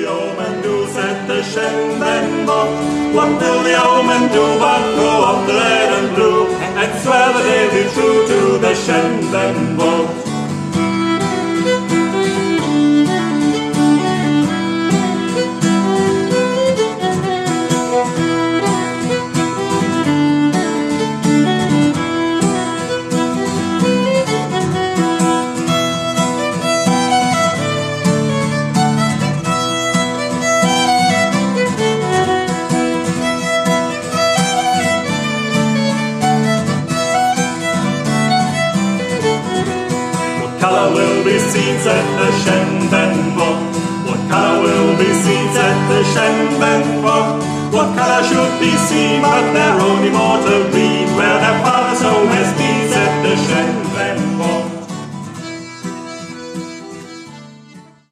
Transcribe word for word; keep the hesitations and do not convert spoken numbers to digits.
yeoman do, said the Shenandoah? What will the yeoman do but go up the red and blue and swear that they'll be true to the Shenandoah? What colour will be seen at the Shenandoah? What colour will be seen at the Shenandoah? What colour should be seen but their own immortal green, where their father's home has been?